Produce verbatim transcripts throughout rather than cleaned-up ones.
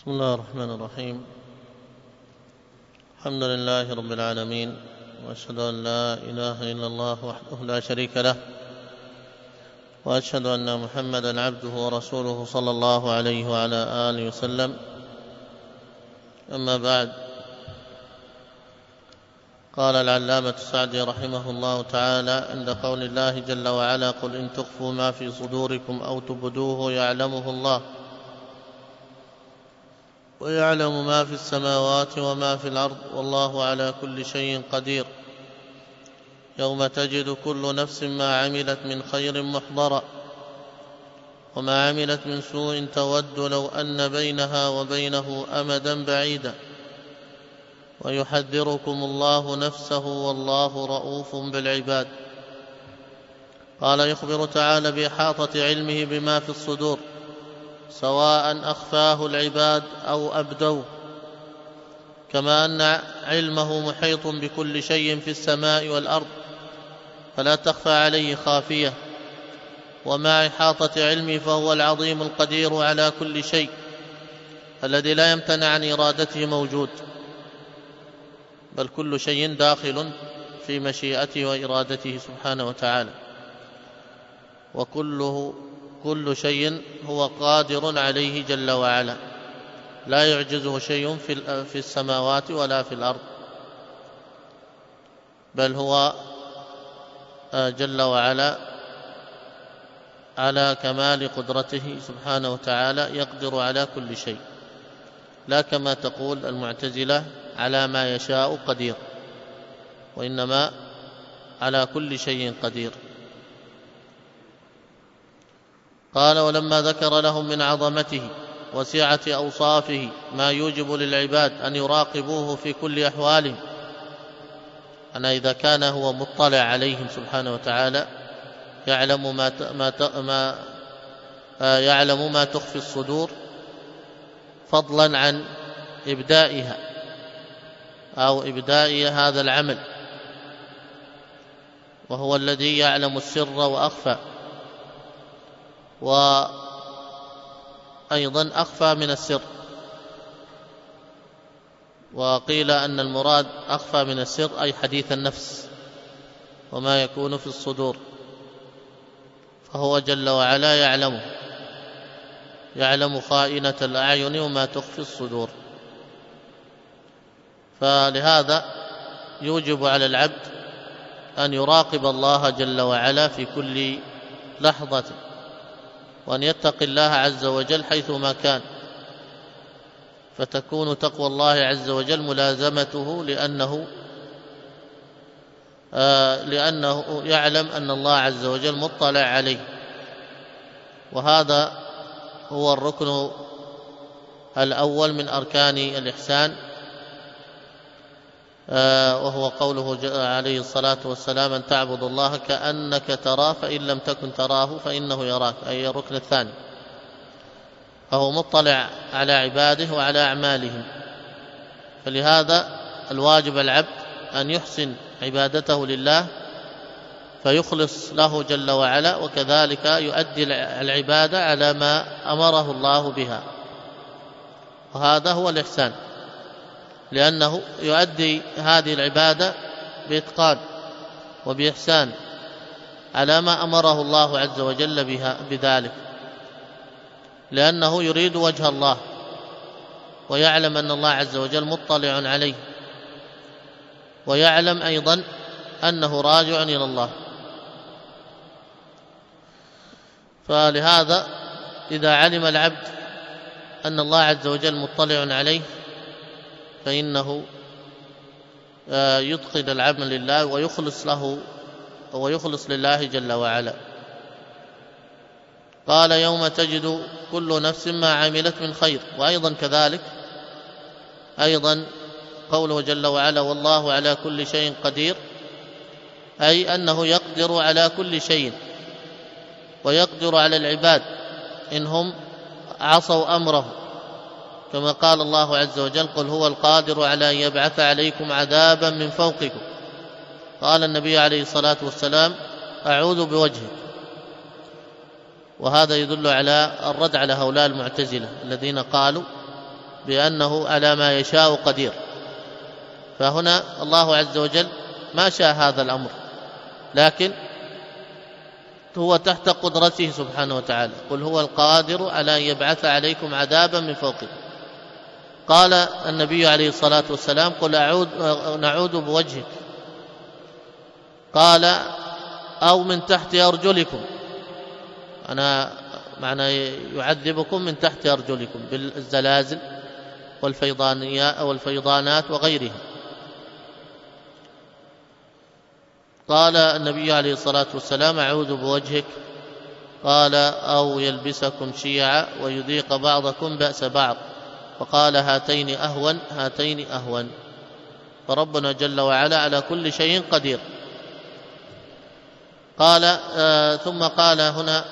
بسم الله الرحمن الرحيم. الحمد لله رب العالمين، وأشهد أن لا إله إلا الله وحده لا شريك له، وأشهد أن محمدا عبده ورسوله صلى الله عليه وعلى آله وسلم. أما بعد، قال العلامة السعدي رحمه الله تعالى عند قول الله جل وعلا: قل إن تخفوا ما في صدوركم أو تبدوه يعلمه الله ويعلم ما في السماوات وما في الأرض والله على كل شيء قدير. يوم تجد كل نفس ما عملت من خير محضرا وما عملت من سوء تود لو أن بينها وبينه أمدا بعيدا ويحذركم الله نفسه والله رؤوف بالعباد. قال: يخبر تعالى بإحاطة علمه بما في الصدور، سواء أخفاه العباد أو أبدوه، كما أن علمه محيط بكل شيء في السماء والأرض فلا تخفى عليه خافية. ومع إحاطة علمه فهو العظيم القدير على كل شيء الذي لا يمتنع عن إرادته موجود، بل كل شيء داخل في مشيئته وإرادته سبحانه وتعالى، وكله كل شيء هو قادر عليه جل وعلا، لا يعجزه شيء في السماوات ولا في الأرض، بل هو جل وعلا على كمال قدرته سبحانه وتعالى يقدر على كل شيء، لا كما تقول المعتزلة على ما يشاء قدير، وإنما على كل شيء قدير. قال: ولما ذكر لهم من عظمته وسعة أوصافه ما يوجب للعباد أن يراقبوه في كل أحوالهم، أنا إذا كان هو مطلع عليهم سبحانه وتعالى يعلم ما ما ما يعلم ما تخفي الصدور، فضلا عن إبدائها أو إبداء هذا العمل، وهو الذي يعلم السر وأخفى، وأيضا أخفى من السر. وقيل أن المراد أخفى من السر أي حديث النفس وما يكون في الصدور، فهو جل وعلا يعلمه، يعلم خائنة الأعين وما تخفي الصدور. فلهذا يوجب على العبد أن يراقب الله جل وعلا في كل لحظة، وأن يتقي الله عز وجل حيثما كان، فتكون تقوى الله عز وجل ملازمته، لأنه آه لأنه يعلم أن الله عز وجل مطلع عليه. وهذا هو الركن الأول من أركان الإحسان، آه وهو قوله عليه الصلاة والسلام: أن تعبد الله كأنك تراه فإن لم تكن تراه فإنه يراك، أي الركن الثاني، فهو مطلع على عباده وعلى أعمالهم. فلهذا الواجب العبد أن يحسن عبادته لله فيخلص له جل وعلا، وكذلك يؤدي العبادة على ما أمره الله بها، وهذا هو الإحسان، لأنه يؤدي هذه العبادة بإتقان وبإحسان على ما أمره الله عز وجل بها بذلك، لأنه يريد وجه الله ويعلم أن الله عز وجل مطلع عليه، ويعلم أيضا أنه راجع إلى الله. فلهذا إذا علم العبد أن الله عز وجل مطلع عليه فإنه يتقن العمل لله ويخلص له ويخلص لله جل وعلا. قال: يوم تجد كل نفس ما عملت من خير. وأيضا كذلك أيضا قوله جل وعلا: والله على كل شيء قدير، أي أنه يقدر على كل شيء، ويقدر على العباد إنهم عصوا أمره، كما قال الله عز وجل: قل هو القادر على أن يبعث عليكم عذابا من فوقكم. قال النبي عليه الصلاة والسلام: أعوذ بوجهك. وهذا يدل على الرد على هؤلاء المعتزلة الذين قالوا بأنه على ما يشاء قدير. فهنا الله عز وجل ما شاء هذا الأمر، لكن هو تحت قدرته سبحانه وتعالى. قل هو القادر على أن يبعث عليكم عذابا من فوقكم. قال النبي عليه الصلاة والسلام قل أعود نعوذ بوجهك، قال أو من تحت أرجلكم، أنا معنى يعذبكم من تحت أرجلكم بالزلازل والفيضانات وغيرها. قال النبي عليه الصلاة والسلام أعوذ بوجهك، قال أو يلبسكم شيعا ويذيق بعضكم بأس بعض، فقال هاتين أهون هاتين أهون. فربنا جل وعلا على كل شيء قدير. قال آه ثم قال هنا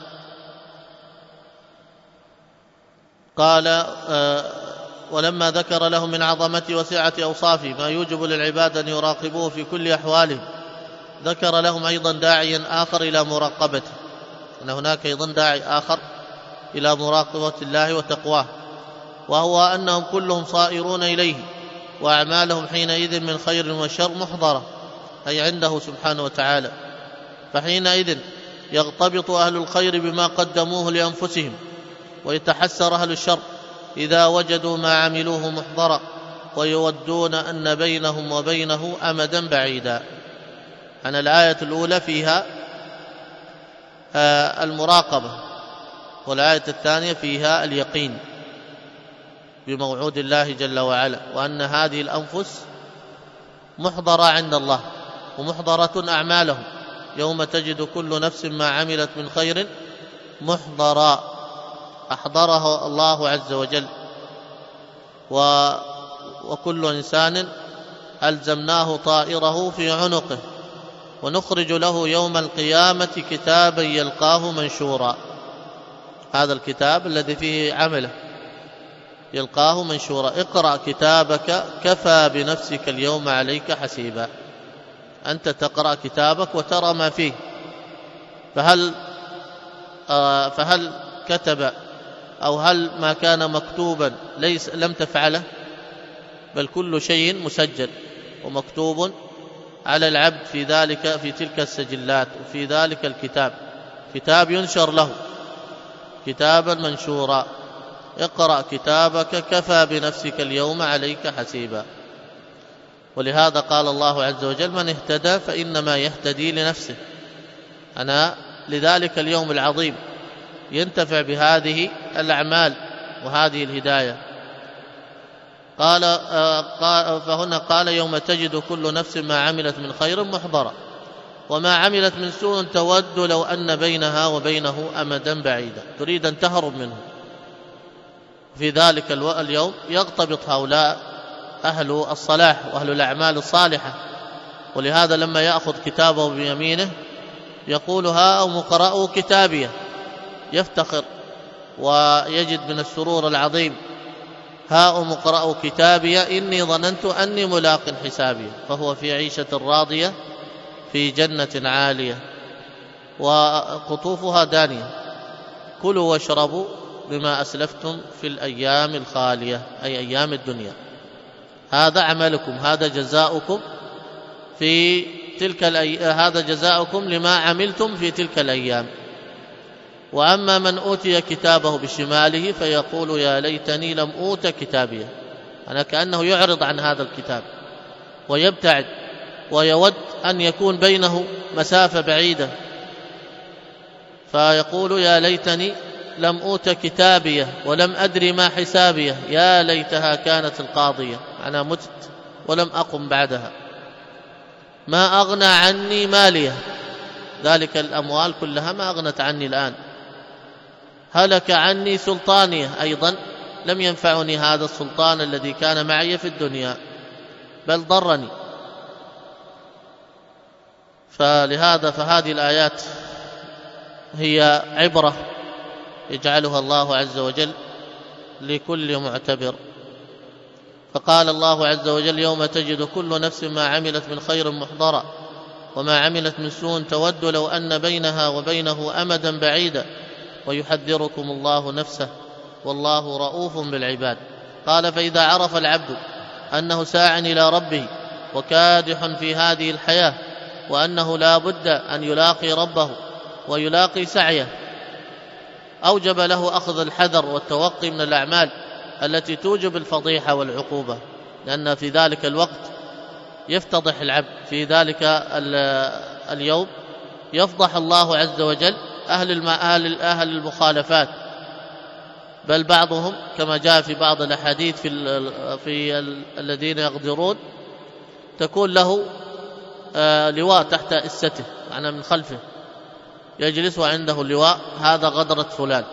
قال آه ولما ذكر لهم من عظمة وسعة أوصافه ما يوجب للعباد أن يراقبوه في كل أحوالهم، ذكر لهم أيضا داعيا آخر إلى مراقبته، أن هناك أيضا داعي آخر إلى مراقبة الله وتقواه، وهو أنهم كلهم صائرون إليه، وأعمالهم حينئذ من خير وشر محضرة، أي عنده سبحانه وتعالى. فحينئذ يغتبط أهل الخير بما قدموه لأنفسهم، ويتحسر أهل الشر إذا وجدوا ما عملوه محضرا، ويودون أن بينهم وبينه أمدا بعيدا. أنا الآية الأولى فيها المراقبة، والآية الثانية فيها اليقين بموعود الله جل وعلا، وأن هذه الأنفس محضرة عند الله ومحضرة أعمالهم، يوم تجد كل نفس ما عملت من خير محضرا، أحضره الله عز وجل. و وكل إنسان ألزمناه طائره في عنقه، ونخرج له يوم القيامة كتابا يلقاه منشورا. هذا الكتاب الذي فيه عمله يلقاه منشورا. اقرأ كتابك كفى بنفسك اليوم عليك حسيبا. أنت تقرأ كتابك وترى ما فيه، فهل آه فهل كتب أو هل ما كان مكتوبا ليس لم تفعله؟ بل كل شيء مسجل ومكتوب على العبد في ذلك في تلك السجلات وفي ذلك الكتاب، كتاب ينشر له، كتابا منشورا. اقرأ كتابك كفى بنفسك اليوم عليك حسيبا. ولهذا قال الله عز وجل من اهتدى فإنما يهتدي لنفسه. أنا لذلك اليوم العظيم ينتفع بهذه الأعمال وهذه الهداية. قال فهنا قال يوم تجد كل نفس ما عملت من خير محضرا، وما عملت من سوء تود لو أن بينها وبينه أمدا بعيدا، تريد أن تهرب منه. في ذلك اليوم يغتبط هؤلاء أهل الصلاح وأهل الأعمال الصالحة. ولهذا لما يأخذ كتابه بيمينه يقول ها مقرأ كتابيه، يفتخر ويجد من السرور العظيم ها مقرأ كتابي إني ظننت أني ملاق حسابي، فهو في عيشة راضية في جنة عالية وقطوفها دانية. كلوا واشربوا بما أسلفتم في الأيام الخالية، أي أيام الدنيا. هذا عملكم، هذا جزاؤكم في تلك الأيام، هذا جزاؤكم لما عملتم في تلك الأيام. وأما من أوتي كتابه بشماله فيقول يا ليتني لم أوت كتابيه. أنا كأنه يعرض عن هذا الكتاب ويبتعد ويود أن يكون بينه مسافة بعيدة، فيقول يا ليتني لم أوت كتابيه ولم أدري ما حسابيه، يا ليتها كانت القاضية، أنا مت ولم أقم بعدها، ما أغنى عني ماليه، ذلك الأموال كلها ما أغنت عني الآن، هلك عني سلطانيه، أيضا لم ينفعني هذا السلطان الذي كان معي في الدنيا بل ضرني. فلهذا فهذه الآيات هي عبرة يجعلها الله عز وجل لكل معتبر. فقال الله عز وجل يوم تجد كل نفس ما عملت من خير محضرا وما عملت من سوء تود لو أن بينها وبينه أمدا بعيدا ويحذركم الله نفسه والله رؤوف بالعباد. قال: فإذا عرف العبد أنه ساع إلى ربه وكادح في هذه الحياة، وأنه لا بد أن يلاقي ربه ويلاقي سعيه، أوجب له أخذ الحذر والتوقي من الأعمال التي توجب الفضيحة والعقوبة، لأن في ذلك الوقت يفتضح العبد. في ذلك اليوم يفضح الله عز وجل أهل أهل المخالفات، بل بعضهم كما جاء في بعض الأحاديث في, في الذين يغدرون تكون له لواء تحت إسته، معنى من خلفه يجلس عنده اللواء: هذا غدرة فلان،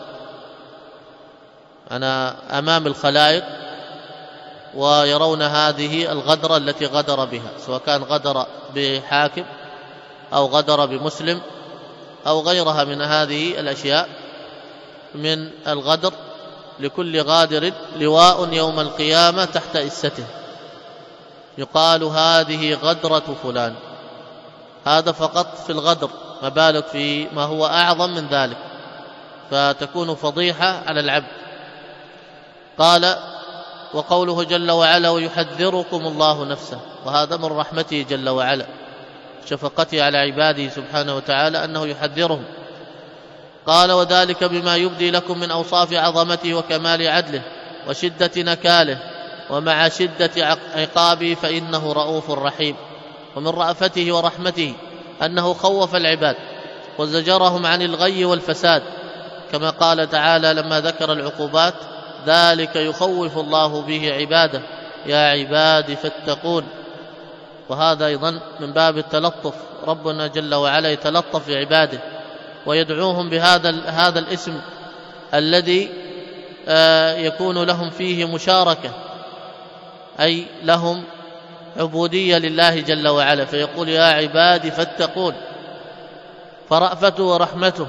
أنا أمام الخلائق، ويرون هذه الغدرة التي غدر بها، سواء كان غدر بحاكم أو غدر بمسلم أو غيرها من هذه الأشياء من الغدر. لكل غادر لواء يوم القيامة تحت إسته، يقال: هذه غدرة فلان. هذا فقط في الغدر، ما بالك في ما هو أعظم من ذلك، فتكون فضيحة على العبد. قال: وقوله جل وعلا: ويحذركم الله نفسه، وهذا من رحمته جل وعلا، شفقته على عباده سبحانه وتعالى أنه يحذرهم. قال: وذلك بما يبدي لكم من أوصاف عظمته وكمال عدله وشدة نكاله، ومع شدة عقابه فإنه رؤوف رحيم. ومن رأفته ورحمته أنه خوف العباد وزجرهم عن الغي والفساد، كما قال تعالى لما ذكر العقوبات: ذلك يخوف الله به عباده يا عباد فاتقون. وهذا أيضا من باب التلطف، ربنا جل وعلا يتلطف بعباده ويدعوهم بهذا هذا الاسم الذي يكون لهم فيه مشاركة، أي لهم عبودية لله جل وعلا، فيقول: يا عبادي فاتقون. فرأفته ورحمته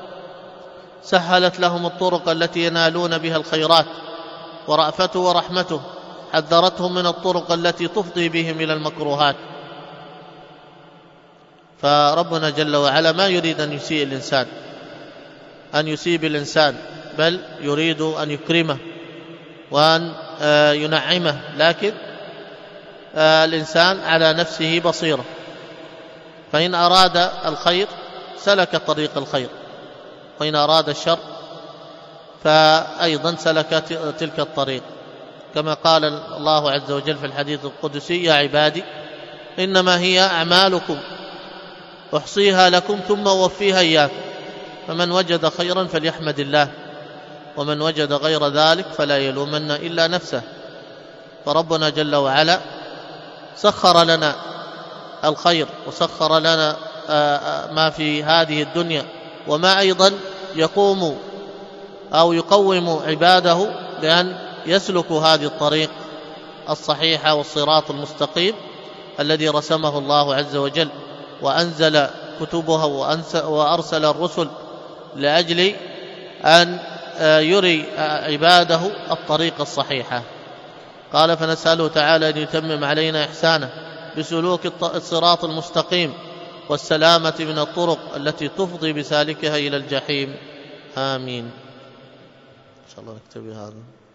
سهلت لهم الطرق التي ينالون بها الخيرات، ورأفته ورحمته حذرتهم من الطرق التي تفضي بهم إلى المكروهات. فربنا جل وعلا ما يريد أن يسيء الإنسان، أن يسيب الإنسان، بل يريد أن يكرمه وأن ينعمه، لكن الإنسان على نفسه بصيرة، فإن أراد الخير سلك طريق الخير، وإن أراد الشر فأيضا سلك تلك الطريق، كما قال الله عز وجل في الحديث القدسي: يا عبادي إنما هي أعمالكم أحصيها لكم ثم أوفيها إياكم، فمن وجد خيرا فليحمد الله، ومن وجد غير ذلك فلا يلومن إلا نفسه. فربنا جل وعلا سخر لنا الخير وسخر لنا ما في هذه الدنيا، وما أيضا يقوم أو يقوم عباده بأن يسلكوا هذه الطريق الصحيحة والصراط المستقيم الذي رسمه الله عز وجل، وأنزل كتبه وأرسل الرسل لأجل أن يري عباده الطريق الصحيحة. قال: فنسأله تعالى أن يتمم علينا إحسانه بسلوك الصراط المستقيم والسلامة من الطرق التي تفضي بسالكها إلى الجحيم. آمين. إن شاء الله نكتفي هذا.